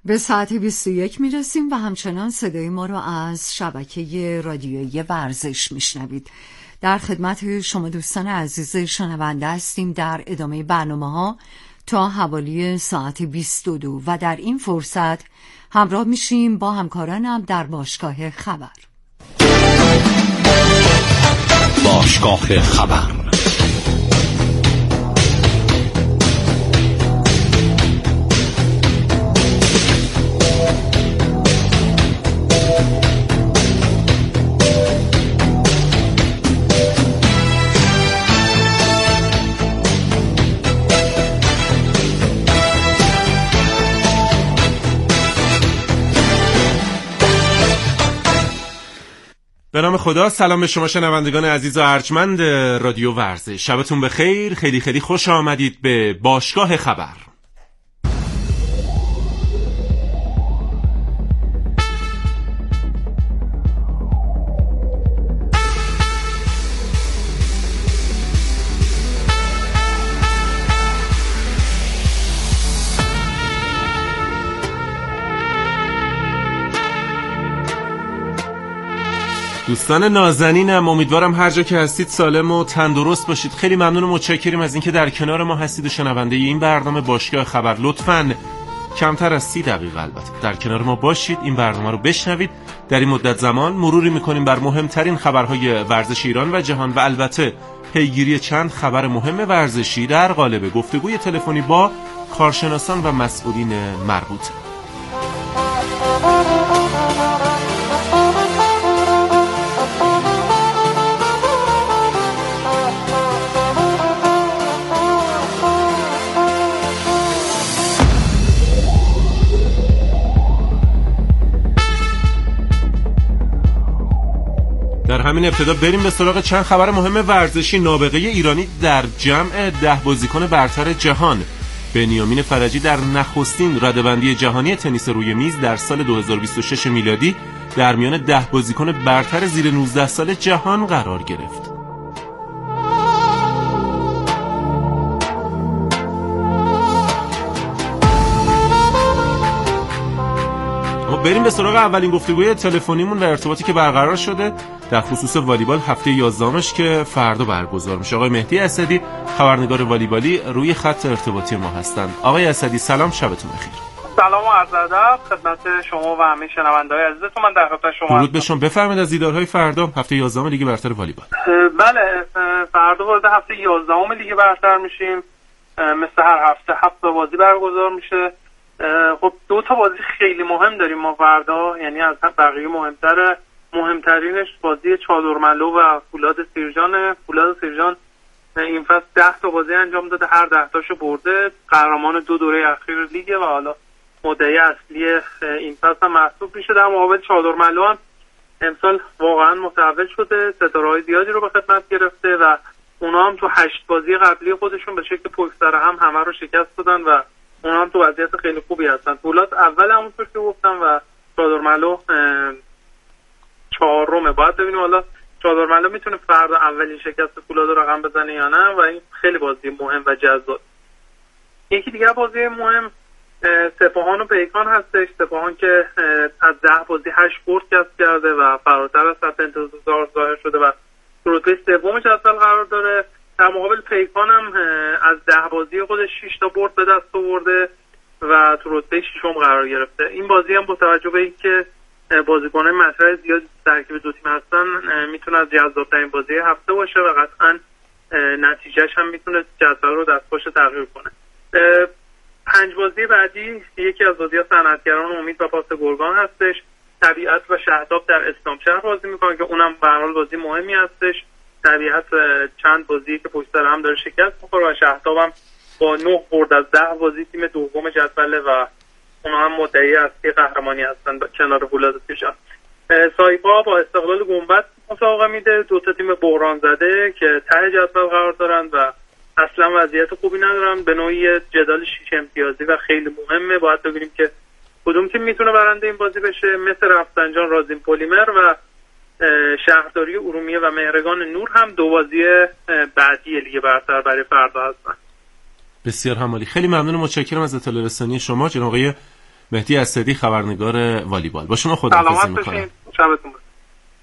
به ساعت 21 میرسیم و همچنان صدای ما رو از شبکه رادیویی ورزش میشنوید. در خدمت شما دوستان عزیز شنونده هستیم در ادامه برنامه‌ها تا حوالی ساعت 22 و در این فرصت همراه میشیم با همکارانم در باشگاه خبر. باشگاه خبر. به نام خدا. سلام به شما شنوندگان عزیز و ارجمند رادیو ورزش. شبتون بخیر. خیلی خیلی خوش آمدید به باشگاه خبر. دوستان نازنینم، امیدوارم هر جا که هستید سالم و تندرست باشید. خیلی ممنون و متشکریم از اینکه در کنار ما هستید و شنونده این برنامه باشگاه خبر. لطفاً کمتر از 30 دقیقه البته در کنار ما باشید، این برنامه رو بشنوید. در این مدت زمان مروری میکنیم بر مهمترین خبرهای ورزش ایران و جهان و البته پیگیری چند خبر مهم ورزشی در قالب گفتگوی تلفنی با کارشناسان و مسئولین مربوطه. در همین ابتدا بریم به سراغ چند خبر مهم ورزشی. نابغه ایرانی در جمع 10 بازیکن برتر جهان. بنیامین فرجی در نخستین رده‌بندی جهانی تنیس روی میز در سال 2026 میلادی در میان 10 بازیکن برتر زیر 19 سال جهان قرار گرفت. بریم به سراغ اولین گفتگوی تلفنیمون و ارتباطی که برقرار شده در خصوص والیبال هفته 11مش که فردا برگزار میشه. آقای مهدی اسدی، خبرنگار والیبالی، روی خط ارتباطی ما هستند. آقای اسدی سلام، شبتون بخیر. سلام و عرض ادب خدمت شما و همه شنونده‌های عزیزتون. من در خدمت شما درود به شما. بفرمایید از دیدارهای فردا هفته 11 لیگ برتر والیبال. بله، فردا وارد هفته 11 لیگ برتر میشیم. مثل هر هفته 7 بازی برگزار میشه. خب 2 تا بازی خیلی مهم داریم ما فردا، یعنی از بقیه مهمترینش بازی چادرملو و فولاد سیرجان. فولاد سیرجان این فصل 10 تا بازی انجام داده، هر 10 تاشو برده، قهرمان 2 دوره اخیر لیگ و حالا مدعی اصلی این فصل هم محسوب میشه. در مقابل چادرملو هم امسال واقعا متحول شده، ستاره‌های زیادی رو به خدمت گرفته و اونا هم تو 8 بازی قبلی خودشون به شکل پشت سر هم همه رو شکست دادن و اونا هم تو وضعیت خیلی خوبی هستن. فولاد اول همونطور که گفتم و چادرملو 4م. باید ببینیم حالا چادرملو میتونه فردا اولین شکست فولاد رو رقم بزنه یا نه و این خیلی بازی مهم و جذاب. یکی دیگه بازی مهم سپاهان و پیکان هستش. سپاهان که از 10 بازی 8 برد کسب کرده و فراتر از سطح انتظار ظاهر شده و رتبه سوم جدول قرار داره. در مقابل پیکان هم از 10 بازی خودش 6 تا برد به دست آورده و تو رتبه 6م قرار گرفته. این بازی هم با توجه به اینکه بازیکنان مطرح زیادی ترکیب دو تیم هستن میتونه از جذاب‌ترین بازی هفته باشه و قطعاً نتیجهش هم میتونه جدول رو دستخوش تغییر کنه. 5 بازی بعدی یکی از بازی‌ها صنعتگران امید و پاس گرگان هستش. طبیعت و شهداب در اسلامشهر بازی میکنن که اونم به هر حال بازی مهمی هستش. طبیعت چند بازی که پشت سر هم داره شکست می‌خوره و شهداب هم با 9 برد از 10 بازی تیم دوم جدوله و اونا هم مدعی اصلی قهرمانی هستن کنار فولاد سیرجان. سایپا با استقلال گنبد مسابقه میده، 2 تا تیم بحران زده که ته جدول قرار دارن و اصلا وضعیت خوبی ندارن. به نوعی جدال 6 امتیازی و خیلی مهمه. باید ببینیم که کدوم تیم میتونه برنده این بازی بشه. مثل رفسنجان رازین پلیمر و شهرداری ارومیه و مهرگان نور هم 2 بازی بعدی لیگ برتر برای فردا هستن. بسیار همالی. خیلی ممنون و متشکرم از اطلاع رسانی شما جناب آقای مهدی اسدی خبرنگار والیبال. با شما خداحافظی میکنم. سلامت باشین. شبتون بخیر.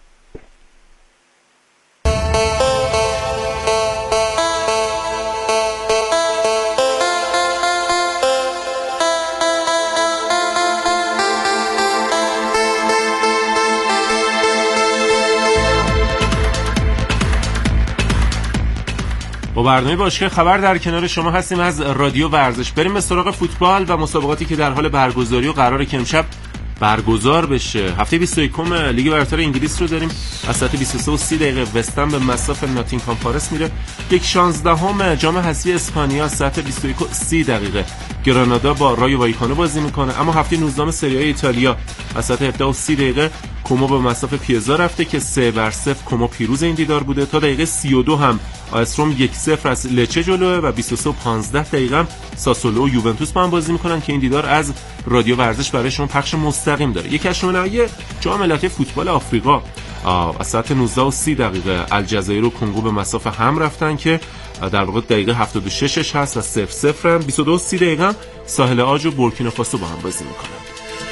با برنامه باشگاه خبر در کنار شما هستیم از رادیو ورزش. بریم به سراغ فوتبال و مسابقاتی که در حال برگزاری و قراره که امشب برگزار بشه. هفته 21 لیگ برتر انگلیس رو داریم. از ساعت 23:30 وستهم به مصاف ناتینگهام فارست میره. 1/16 جام حذفی اسپانیا ساعت 21:30 گرانادا با رایو وایکانو بازی میکنه. اما هفته 19 سری آ ایتالیا از ساعت 17:30 کومو به مصاف پیزا رفته که 3-0 کومو پیروز این دیدار بوده. تا دقیقه 32 هم آستروم 1-0 از لچه جلوه و 23:15 ساسولو و یوونتوس با هم بازی میکنن که این دیدار از رادیو ورزش برای شما پخش مستقیم داره. یکی از شونه‌های جام ملت‌های فوتبال آفریقا از ساعت 19:30 الجزایر و کنگو به مصاف هم رفتن که در واقع دقیقه 76 هست و 0-0 22:30 ساحل عاج و بورکینافاسو با هم بازی میکنن.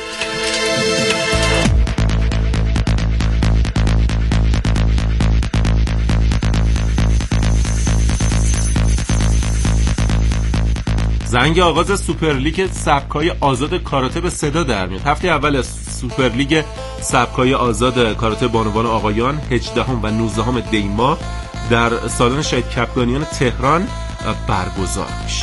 زنگ آغاز سوپرلیگ سبکای آزاد کاراته به صدا در میاد. هفته اول سوپرلیگ سبکای آزاد کاراته بانوان آقایان 18 و 19 دی ماه در سالن شهید کپلانیان تهران برگزار میشه.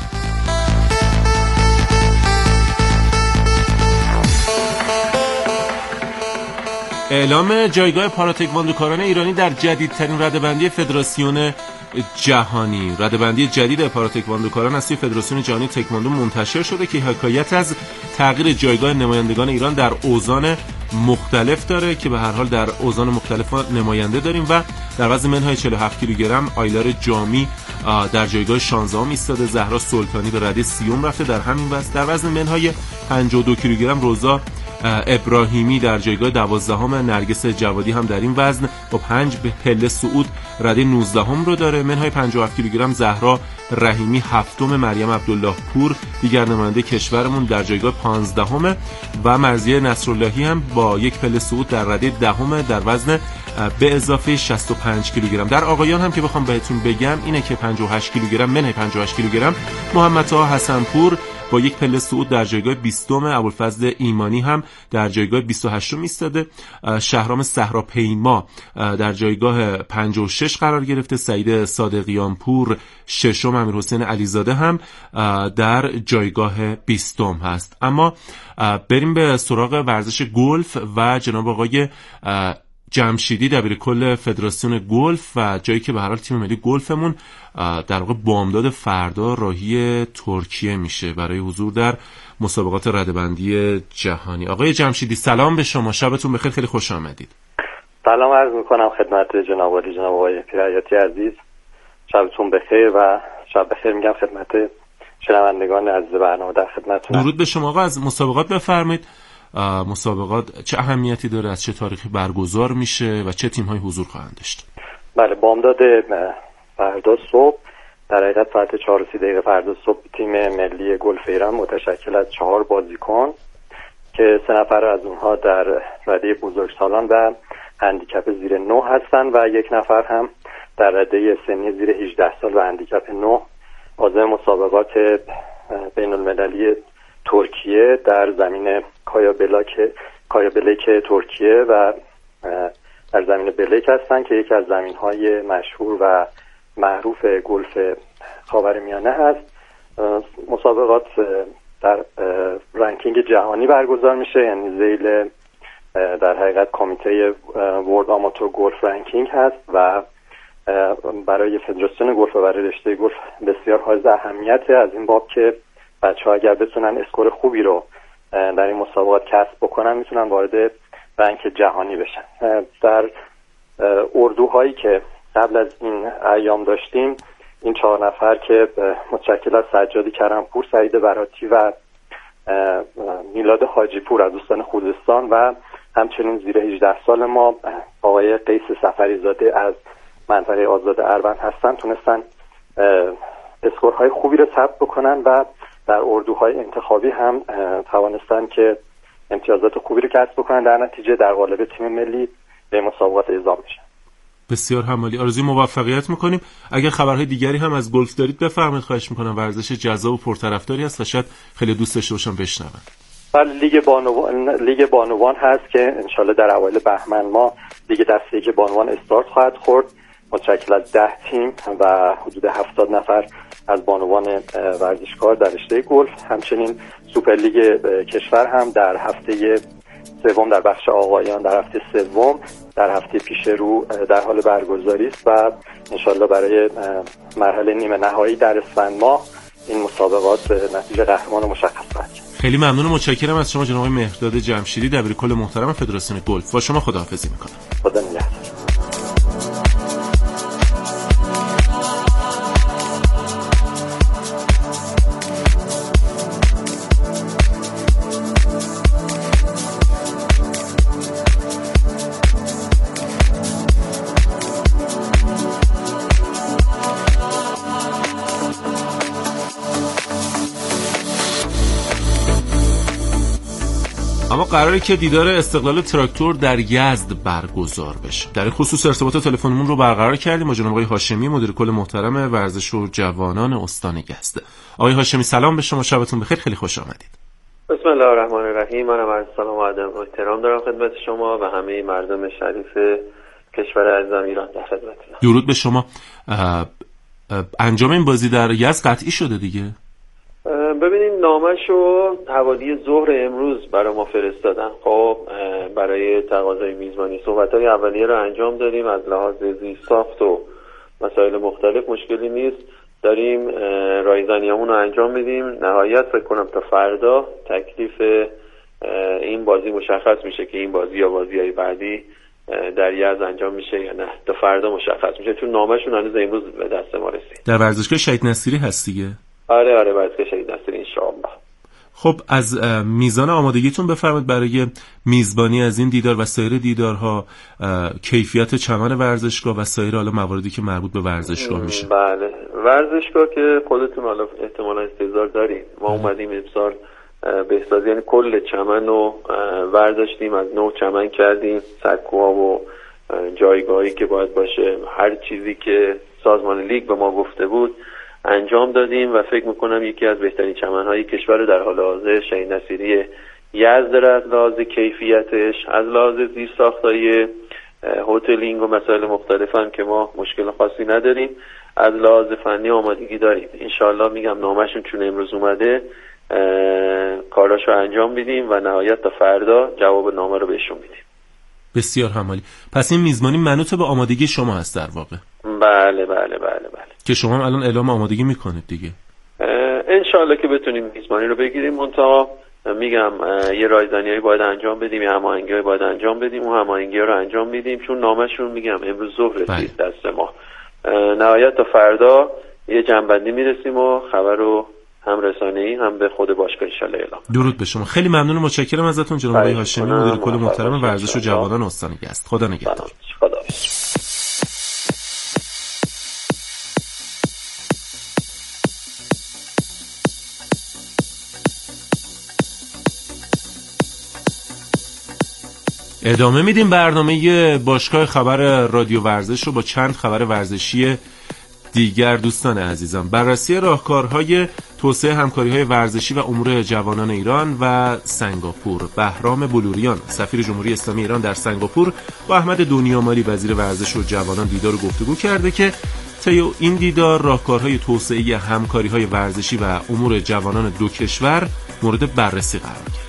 اعلام جایگاه پاراتکواندوکاران ایرانی در جدیدترین رده‌بندی فدراسیون جهانی. رده‌بندی جدید پاراتکواندوکاران از سوی فدراسیون جهانی تکواندو منتشر شده که حکایت از تغییر جایگاه نمایندگان ایران در اوزان مختلف داره که به هر حال در اوزان مختلف نماینده داریم و در وزن منهای 47 کیلوگرم آیلار جامی در جایگاه 16 ایستاده. زهرا سلطانی به رده 30 رفته در همین وزن. در وزن منهای 52 کیلوگرم روزا ابراهیمی در جایگاه 12 نرگس جوادی هم در این وزن با 5 پله صعود رده 19 رو داره. منهای 57 کیلوگرم زهرا رحیمی 7م، مریم عبدالله پور دیگر نماینده کشورمون در جایگاه 15 و مرضیه نصراللهی هم با 1 پله صعود در رده 10 در وزن به اضافه 65 کیلوگرم. در آقایان هم که بخوام بهتون بگم اینه که 58 کیلوگرم منهای 58 کیلوگرم محمد طه حسنپور با 1 پله صعود در جایگاه 20، ابوالفضل ایمانی هم در جایگاه 28 ایستاده. شهرام صحراپیما در جایگاه 56 قرار گرفته. سعید صادقیان پور 6، امیرحسین علیزاده هم در جایگاه 20 هست. اما بریم به سراغ ورزش گلف و جناب آقای جمشیدی دبیرکل فدراسیون گلف و جایی که به هر حال تیم ملی گلفمون در واقع بامداد فردا راهی ترکیه میشه برای حضور در مسابقات رده‌بندی جهانی. آقای جمشیدی سلام به شما، شبتون بخیر، خیلی خوش آمدید. سلام عرض میکنم خدمت جناب عالی، جناب آقای پیرحیاتی عزیز، شبتون بخیر و شب بخیر میگم خدمت شنوندگان عزیز برنامه. در خدمتتونم. درود به شما آقا. از مسابقات بفرمایید. مسابقات چه اهمیتی داره، از چه تاریخی برگزار میشه و چه تیم‌های حضور خواهند داشت؟ بله، بامداد فردا صبح در حقیقت ساعت 4:30 فردا صبح تیم ملی گلف ایران متشکل از 4 بازیکن که 3 نفر از اونها در رده بزرگسالان و هندیکپ زیر 9 هستن و 1 نفر هم در رده سنی زیر 18 سال و هندیکپ 9 عازم مسابقات بین المللی ترکیه در زمین کایابلیک ترکیه و در زمین بلیک هستن که یکی از زمین‌های مشهور و معروف گلف خاورمیانه هست. مسابقات در رنکینگ جهانی برگزار میشه، یعنی ذیل در حقیقت کمیته ورلد آماتور گلف رنکینگ هست و برای فدراسیون گلف و برای رشته گلف بسیار حائز اهمیته از این باب که بچه‌ها اگر بتونن اسکور خوبی رو در این مسابقات کسب بکنن میتونن وارد رنک جهانی بشن. در اردوهایی که قبل از این ایام داشتیم این 4 نفر که متشکل از سجادی کرمپور، سعید براتی و میلاد حاجی پور از استان خوزستان و همچنین زیر 18 سال ما آقای قیس سفری زاده از منطقه آزاد اروند هستن، تونستن اسکورهای خوبی رو ثبت بکنن و در اردوهای انتخابی هم توانستن که امتیازات خوبی رو کسب بکنن، در نتیجه در قالب تیم ملی به مسابقات اعزام میشن. بسیار همالی، آرزوی موفقیت میکنیم. اگر خبرهای دیگری هم از گلف دارید بفرمایید، خواهش میکنم. ورزش جذاب و پرطرفداری است و شاید خیلی دوست داشته باشم بشنون. بله، لیگ بانوان هست که انشالله در اوایل بهمن ما لیگ دسته 1 بانوان استارت خواهد خورد، متشکل از 10 تیم و حدود 70 نفر از بانوان ورزشکار در رشته گلف. همچنین سوپر لیگ کشور هم در هفته سوم در بخش آقایان در هفته سوم در هفته پیش رو در حال برگزاری است و انشالله برای مرحله نیمه نهایی در اسفند ماه این مسابقات نتیجه قهرمان مشخص خواهد شد. خیلی ممنون و متشکرم از شما جناب مهرداد جمشیدی، دبیرکل محترم فدراسیون گلف. با شما خداحافظی میکنم. خدا نگهدار. اما قراره که دیدار استقلال تراکتور در یزد برگزار بشه. در این خصوص ارتباط تلفنمون رو برقرار کردیم با جناب آقای هاشمی، مدیر کل محترم ورزش و جوانان استان یزد. آقای هاشمی سلام به شما، شبتون بخیر، خیلی خوش آمدید. بسم الله الرحمن الرحیم. منم عرض سلام و ادب و احترام دارم خدمت شما و همه مردم شریف کشور عزیزم ایران در خدمتتونم. درود به شما. انجام این بازی در یزد قطعی شده دیگه؟ ببینیم نامشو حوالی ظهر امروز برای ما فرستادن. خب برای تقاضای میزبانی صحبت‌های اولیه رو انجام دادیم. از لحاظ زیرساخت و مسائل مختلف مشکلی نیست. داریم رایزنیامون رو انجام میدیم. نهایت فکر کنم تا فردا تکلیف این بازی مشخص میشه که این بازی یا بازی‌های بعدی در یزد انجام میشه یا نه. تا فردا مشخص میشه چون نامشون هنوز امروز به دست ما رسید. در ورزشگاه شهید نصیری هست دیگه؟ آره ورزشگاه شهید نصیری انشاءالله. خب از میزان آمادگیتون بفرمایید برای میزبانی از این دیدار و سایر دیدارها، کیفیت چمن ورزشگاه و سایر حالا مواردی که مربوط به ورزشگاه میشه. بله، ورزشگاه که خودتون حالا احتمالاً انتظار دارید، ما اومدیم امسال بهسازی، یعنی کل چمن رو ورداشتیم، از نو چمن کردیم، سکوها و جایگاهی که باید باشه، هر چیزی که سازمان لیگ به ما گفته بود انجام دادیم و فکر میکنم یکی از بهترین چمنهای کشور در حال حاضر شهید نصیری یزد داره. از لحاظ کیفیتش، از لحاظ زیرساختای هتلینگ و مسائل مختلف هم که ما مشکل خاصی نداریم. از لحاظ فنی آمادگی داریم. انشالله میگم نامشون چون امروز اومده کاراشو انجام میدیم و نهایت تا فردا جواب نامه رو بهشون میدیم. بسیار همالی. پس این میزبانی منوط به آمادگی شما هست در واقع؟ بله. که شما هم الان اعلام آمادگی میکنید دیگه؟ انشالله که بتونیم میزبانی رو بگیریم. منتها میگم یه رایزنیایی باید انجام بدیم، یه هماهنگی‌های باید انجام بدیم. اون هماهنگی‌ها رو انجام میدیم چون نامشون میگم امروز ظهر رسید دست ما. نهایت تا فردا یه جنبندی میرسیم و خبر رو هم رسانه‌ای هم به خود باشگاه ان شاءالله اعلام. درود به شما. خیلی ممنون و متشکرم ازتون جناب آقای هاشمی، مدیر کل محترم ورزش و جوانان استان یزد. خدا نگهدار. خدا. ادامه میدیم برنامه باشگاه خبر رادیو ورزش رو با چند خبر ورزشی دیگر. دوستان عزیزم، بررسی راهکارهای توسعه همکاری‌های ورزشی و امور جوانان ایران و سنگاپور. بهرام بلوریان سفیر جمهوری اسلامی ایران در سنگاپور با احمد دنیامالی وزیر ورزش و جوانان دیدار و گفتگو کرده که طی این دیدار راهکارهای توسعه همکاری‌های ورزشی و امور جوانان دو کشور مورد بررسی قرار گرفت.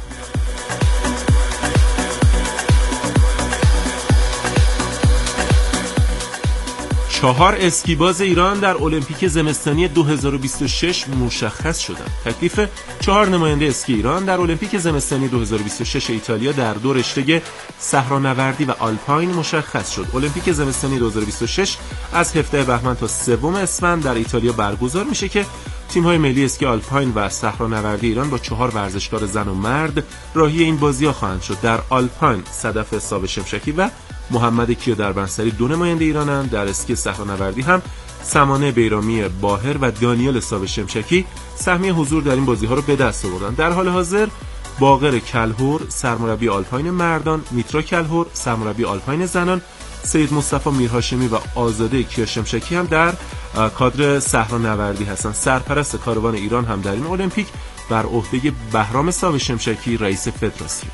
4 اسکیباز ایران در المپیک زمستانی 2026 مشخص شدند. تکلیف 4 نماینده اسکی ایران در المپیک زمستانی 2026 ایتالیا در دو رشته صحرانوردی و آلپاین مشخص شد. المپیک زمستانی 2026 از 17 بهمن تا 3 اسفند در ایتالیا برگزار میشه که تیم‌های ملی اسکی آلپاین و صحرانوردی ایران با 4 ورزشکار زن و مرد راهی این بازی‌ها خواهند شد. در آلپاین صدف صابر شمشکی و محمد کیا دربنسری 2 نماینده ایرانند. در اسکی صحرانوردی هم سمانه بیرامی باهر و دانیال ساوه شمشکی سهمیه حضور در این بازی‌ها رو به دست آوردن. در حال حاضر باقر کلهر سرمربی آلپاین مردان، میترا کلهر سرمربی آلپاین زنان، سید مصطفی میرهاشمی و آزاده کیا شمشکی هم در کادر صحرانوردی هستند. سرپرست کاروان ایران هم در این المپیک بر عهده بهرام ساوه شمشکی رئیس فدراسیون.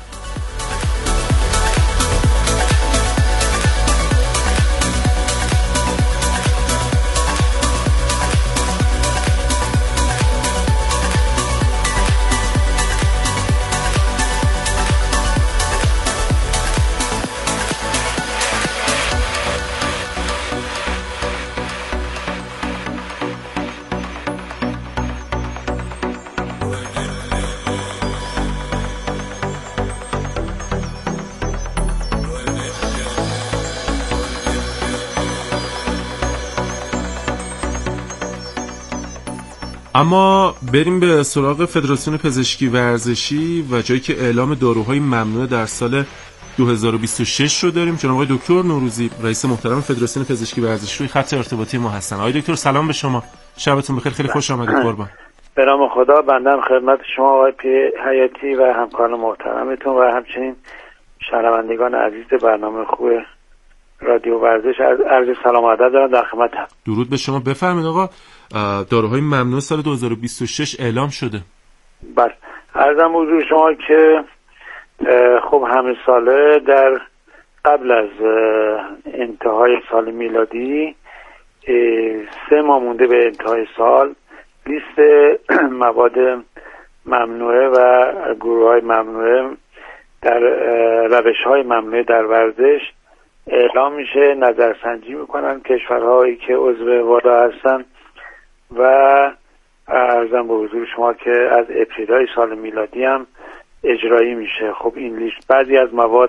اما بریم به سراغ فدراسیون پزشکی ورزشی و جایی که اعلام داروهای ممنوعه در سال 2026 رو داریم. جناب آقای دکتر نوروزی رئیس محترم فدراسیون پزشکی ورزشی روی خط ارتباطی ما هستن. آقای دکتر سلام به شما، شبتون بخیر، خیلی خوش آمدید قربان. به نام خدا، بنده خدمت شما آقای حیاتی و همکاران محترمتون و همچنین شنوندگان عزیز برنامه خوب رادیو ورزش عرض سلام و ادب دارم در خدمتم. درود به شما. بفرمایید آقا، داروهای ممنوع سال 2026 اعلام شده. بله، عرضم حضور شما که خب همه ساله در قبل از انتهای سال میلادی 3 ماه مونده به انتهای سال لیست مواد ممنوعه و گروه‌های ممنوعه در روش‌های ممنوعه در ورزش اعلام میشه. نظرسنجی میکنن کشورهایی که عضو وادا هستن و عرضم به حضور شما که از ابتدای سال میلادی هم اجرایی میشه. خب این لیست بعضی از مواد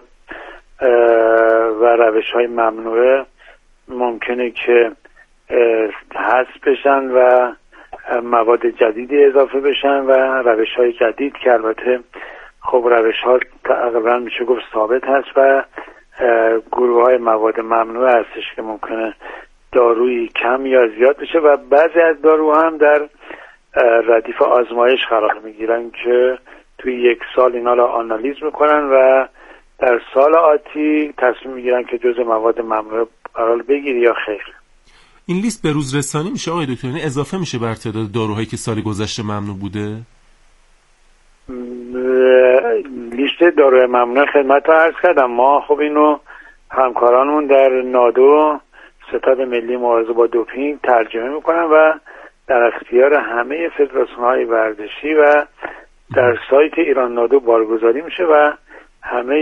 و روش‌های ممنوعه ممکنه که حذف بشن و مواد جدیدی اضافه بشن و روش‌های جدید که البته خب روش‌ها تقریبا میشه گفت ثابت هست و گروه‌های مواد ممنوعه هستش که ممکنه دارویی کم یا زیاد بشه و بعضی از داروها هم در ردیف آزمایش قرار میگیرن که توی 1 سال اینا رو آنالیز میکنن و در سال آتی تصمیم میگیرن که جزء مواد ممنوعه قرار بگیره یا خیر. این لیست به روز رسانی میشه آقای دکتر، یعنی اضافه میشه بر تعداد داروهایی که سال گذشته ممنوع بوده؟ لیست داروهای ممنوع خدمت رو عرض کردم. ما خب اینو همکارانمون در نادو ستاد ملی مبارزه با دوپینگ ترجمه میکنن و در اختیار همه فدراسیون‌های ورزشی و در سایت ایران نادو بارگذاری میشه و همه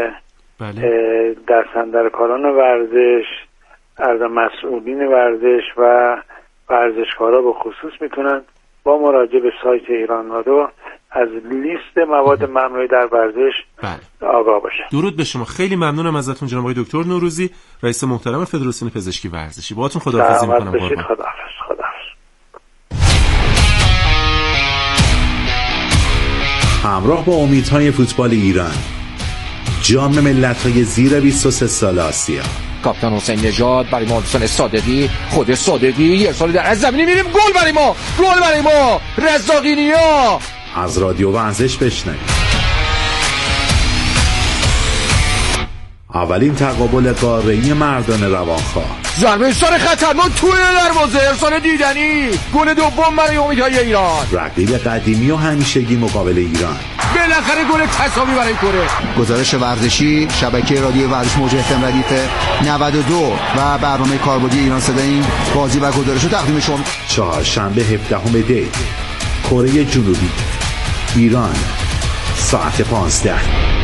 دستاندرکاران ورزش، مسئولین ورزش و ورزشکارا به خصوص میتونن با مراجعه به سایت ایران نادو از لیست مواد ممنوعه در ورزش آگاه باشن. درود به شما، خیلی ممنونم ازتون جناب آقای دکتر نوروزی رئیس محترم فدراسیون پزشکی ورزشی. باهاتون خداحافظی میکنم. خداحافظ. همراه با امیدهای فوتبال ایران، جام ملت‌های زیر 23 سال آسیا، کاپیتان حسین نژاد برای محسن صادقی، خود صادقی یه سالی در از زمینی میریم گل برای ما رزاقینیا. از رادیو ورزش بشنوید. اولین تقابل قاره‌ای مردان روانخواه، ضربه سر خطرناک توی دروازه، ارسال دیدنی، گل دوم برای امیدهای ایران. رقیب قدیمی و همیشگی مقابل ایران، بالاخره گل تساوی برای کره. گزارش ورزشی شبکه رادیو ورزش موج FM ردیف 92 و برنامه کاربردی ایران صدایی بازی و گزارش رو تقدیم شما. چهارشنبه 17 دی، کره جنوبی، ایران، ساعت 15.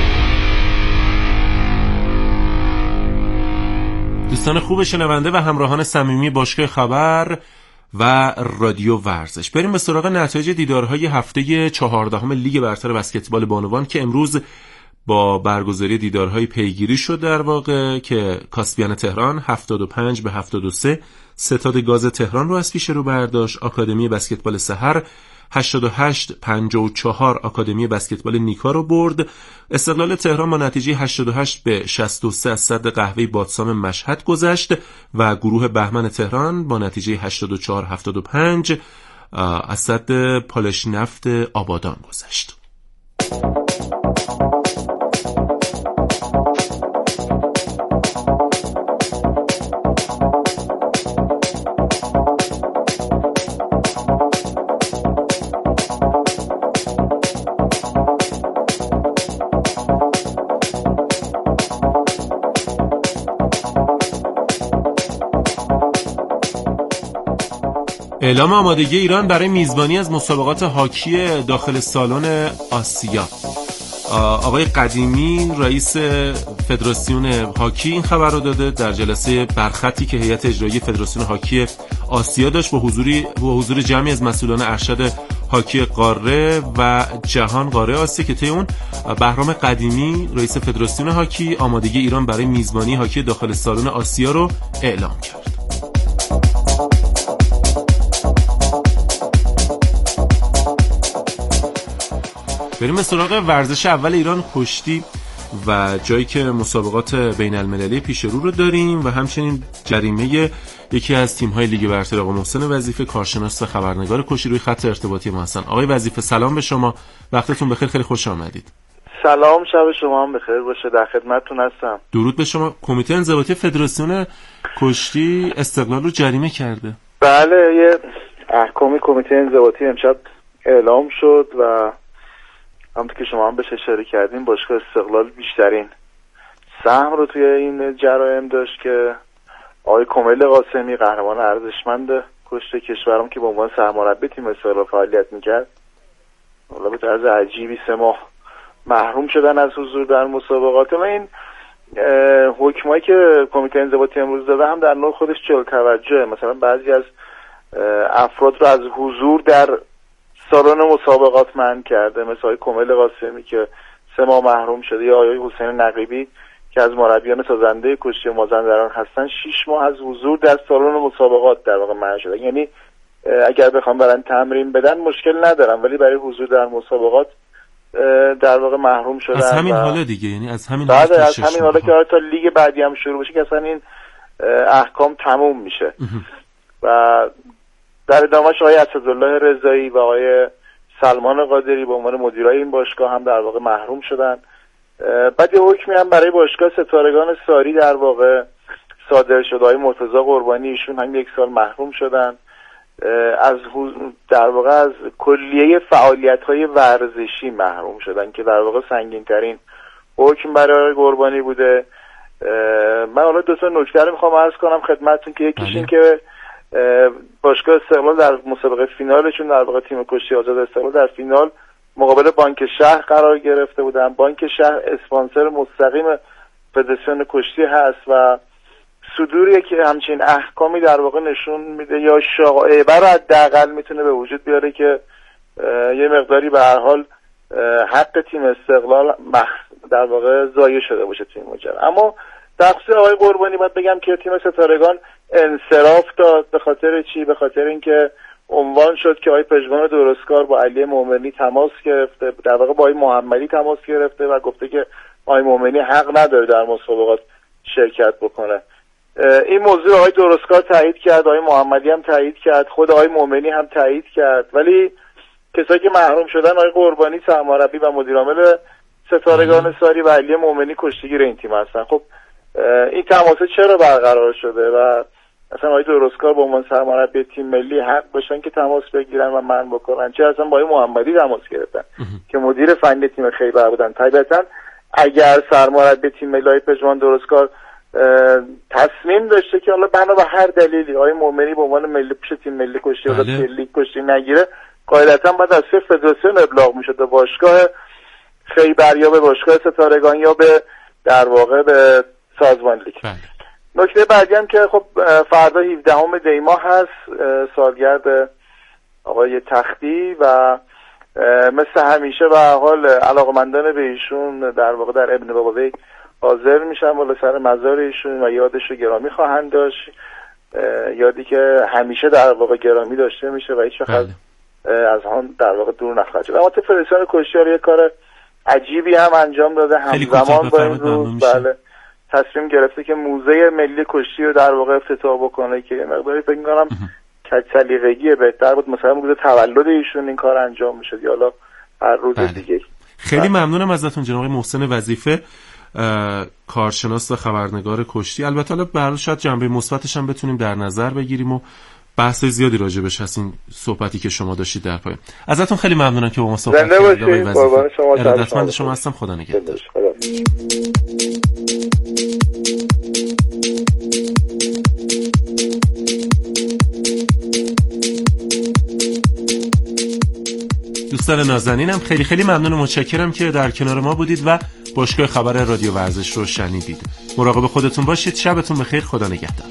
دوستان خوب شنونده و همراهان صمیمی باشگاه خبر و رادیو ورزش، بریم به سراغ نتایج دیدارهای هفته 14 لیگ برتر بسکتبال بانوان که امروز با برگزاری دیدارهای پیگیری شد. در واقع که کاسپیان تهران 75-73 ستاد گاز تهران رو از پیش رو برداشت. آکادمی بسکتبال سحر 88-54 آکادمی بسکتبال نیکا رو برد. استقلال تهران با نتیجه 88-63 از سد قهوه بادسام مشهد گذشت و گروه بهمن تهران با نتیجه 84-75 از سد پالش نفت آبادان گذشت. اعلام آمادگی ایران برای میزبانی از مسابقات هاکی داخل سالن آسیا. آقای قدیمی رئیس فدراسیون هاکی این خبر رو داده در جلسه برخطی که هیئت اجرایی فدراسیون هاکی آسیا داشت با حضور جمعی از مسئولان ارشد هاکی قاره و جهان قاره آسیا که طی اون بهرام قدیمی رئیس فدراسیون هاکی آمادگی ایران برای میزبانی هاکی داخل سالن آسیا رو اعلام کرد. بریم به سراغ ورزش اول ایران کشتی و جایی که مسابقات بین المللی پیش رو داریم و همچنین جریمه یکی از تیم‌های لیگ برتر آقا محسن وظیفه کارشناس و خبرنگار کشتی روی خط ارتباطی ما هستن. آقای وظیفه سلام به شما، وقتتون بخیر، خیلی خوش آمدید. سلام، شب شما هم بخیر باشه، در خدمتتون هستم. درود به شما. کمیته انضباطی فدراسیون کشتی استقلال رو جریمه کرده. بله، یه احکامی کمیته انضباطی امشب اعلام شد و همونطور که شما هم بهش اشاره کردین باشگاه استقلال بیشترین سهم رو توی این جرایم داشت که آقای کمیل قاسمی قهرمان ارزشمند کشتی کشورم که به عنوان سرمربی تیم استقلال فعالیت میکرد حالا به طرز عجیبی 3 ماه محروم شدن از حضور در مسابقات. و این حکمایی که کمیته انضباطی امروز داده هم در نوع خودش جلب توجهه. مثلا بعضی از افراد رو از حضور در سالن مسابقات منع کرده، مثل آقای کمیل قاسمی که 3 ماه محروم شده، یا آقای حسین نقیبی که از مربیان سازنده کشتی مازندران هستن 6 ماه از حضور در سالن مسابقات در واقع منع شده. یعنی اگر بخوام برن تمرین بدن مشکل ندارن، ولی برای حضور در مسابقات در واقع محروم شدن. از همین حالا دیگه، یعنی از همین حالا از همین حالا که تا لیگ بعدی هم شروع بشه که اصلا این احکام تموم میشه. و در ادامهش آقای اسدالله رضایی و آقای سلمان قادری به عنوان مدیرای این باشگاه هم در واقع محروم شدن. بعد یه حکمی هم برای باشگاه ستارگان ساری در واقع صادر شد. آقای مرتضی قربانی ایشون هم 1 سال محروم شدن از در واقع از کلیه فعالیت‌های ورزشی محروم شدن که در واقع سنگین‌ترین حکم برای قربانی بوده. من حالا 2 تا نکته رو می‌خوام عرض کنم خدمتتون که یکیش این که باشگاه استقلال در مسابقه فینالشون در واقع تیم کشتی آزاد استقلال در فینال مقابل بانک شهر قرار گرفته بودن. بانک شهر اسپانسر مستقیم فدراسیون کشتی هست و صدوری که همچین احکامی در واقع نشون میده یا شایعه رو حداقل میتونه به وجود بیاره که یه مقداری به هر حال حق تیم استقلال در واقع ضایع شده باشه تیم ماجرا. اما در خصوص آقای قربانی باید بگم که تیم ستارگان انصراف داد. به خاطر چی؟ به خاطر اینکه عنوان شد که آقای پژمان درستکار با علی مومنی تماس گرفته، در واقع با آقای محمدی تماس گرفته و گفته که آقای مومنی حق نداره در مسابقات شرکت بکنه. این موضوع آقای درستکار تایید کرد، آقای محمدی هم تایید کرد، خود آقای مومنی هم تایید کرد، ولی کسایی که محروم شدن آقای قربانی سرمربی و مدیر عامل ستارگان ساری و علی مومنی کشتیگیر این تیم هستن. خب این تماس چرا برقرار شده و اصلا آقای درستکار به عنوان سرمربی تیم ملی حق داشتن که تماس بگیرن و منع بکنن، چه اصلا با آقای محمدی تماس گرفتن که مدیر فنی تیم خیبر بودن. طبیعتا اگر سرمربی تیم ملی آقای پژمان درستکار تصمیم داشته که حالا بنا به هر دلیلی آقای مومنی به عنوان ملی پیش تیم ملی کشتی یا لیگ کشتی نگیره، قاعدتا باید از فدراسیون ابلاغ میشد به باشگاه خیبر یا به باشگاه ستارگان یا به در واقع به سازمان لیگ. نکته بعدی هم که خب فردا 17 دی ماه هست، سالگرد آقای تختی و مثل همیشه به حال علاقمندان به ایشون در واقع در ابن بابابی حاضر میشن بالا سر مزار ایشون و یادش رو گرامی خواهند داشت، یادی که همیشه در واقع گرامی داشته میشه و هیچ وقت از آن در واقع دور نخواهد شد. اما فدراسیون کشتی یه کار عجیبی هم انجام داده، همزمان با این روز بله تصمیم گرفته که موزه ملی کشتی رو در واقع افتتاح بکنه که مقداری فکر می‌کنم کج‌سلیقگی بهتر بود مثلا روز تولد ایشون این کار انجام میشد یا حالا هر روز دیگه. خیلی ممنونم ازتون جناب محسن وظیفه، کارشناس و خبرنگار کشتی. البته حالا به هر حال شاید جنبه مثبتش هم بتونیم در نظر بگیریم و بحث زیادی راجبش هست این صحبتی که شما داشتید در پایان. ازتون خیلی ممنونم که با ما صحبت کردید. قربان شما، ارادتمند شما هستم. خدا نگهدار. دوستان نازنینم خیلی خیلی ممنون و متشکرم که در کنار ما بودید و باشگاه خبر رادیو ورزش رو شنیدید. مراقب خودتون باشید. شبتون بخیر. خدا نگهدار.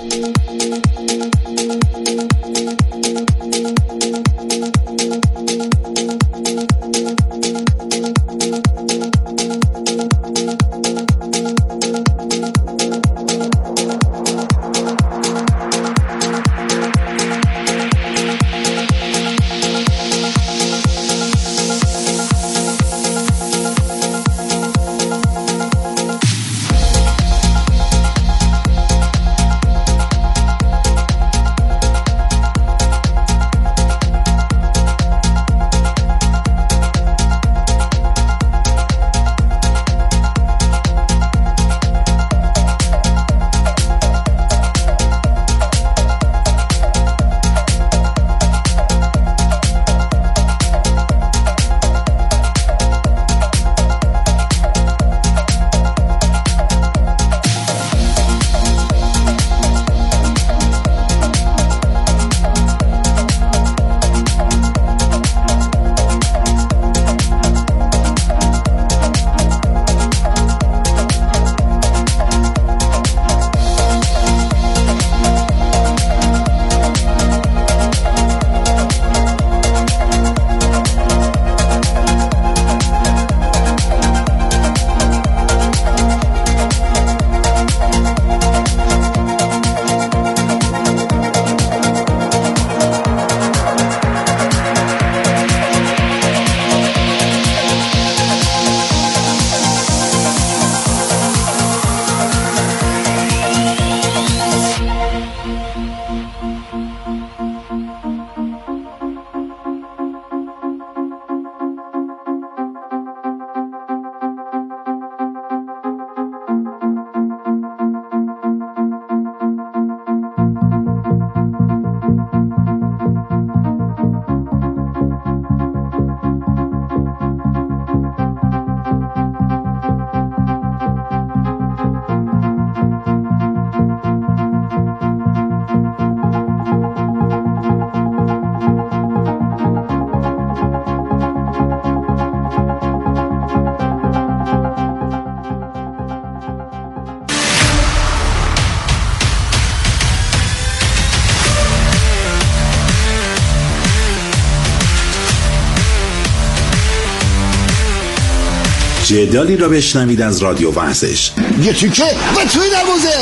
جدالی را بشنوید از رادیو ورزش. یه تیکه و توی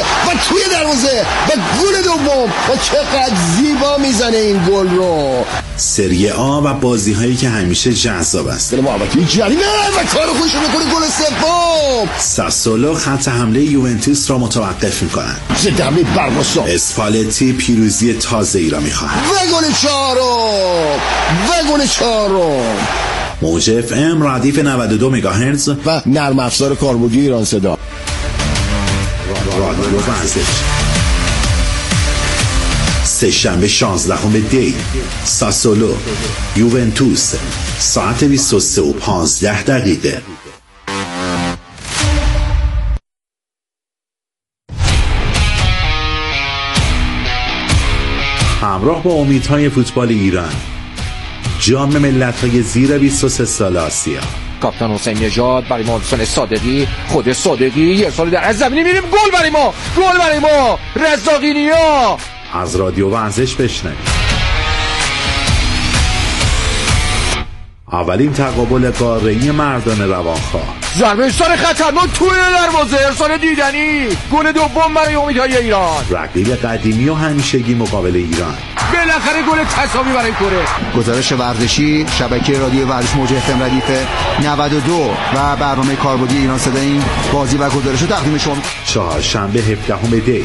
دروازه و گل دوم و چقدر زیبا میزنه این گل رو. سری آ و بازی هایی که همیشه جذاب است. دل محبتی جریمه و کار خوش میکنه. گل سوم. ساسولو خط حمله یوونتوس را متوقف میکنند. ضد حمله برماسا. اسپالتی پیروزی تازه ای را میخواهد. و گل چهارم. موج اف ام ردیف 92 مگاهرتز و نرم افزار کاربردی ایران صدا. رادیو ورزش. سه‌شنبه 16 دی ساسولو یوونتوس ساعت 23:15. همراه با امیدهای فوتبال ایران، جام ملت‌های زیر 23 سال آسیا. کاپیتان حسین نژاد برای محسن صادقی، خود صادقی یه سال در از زمینی میریم. گل برای ما رضاقینیا. از رادیو ورزش بشنوید. اولین تقابل قاره‌ای مردان روانخواه. ضربه ایستار خطرناک توی دروازه، ارسال دیدنی. گل دوم برای امیدهای ایران. رقیب قدیمی و همیشگی مقابل ایران. بالاخره گل تساوی برای کره. گزارش ورزشی شبکه رادیو ورزش موج FM ردیف 92 و برنامه کاربردی ایران صدا این بازی و گزارش رو تقدیم شما. چهارشنبه 17 دی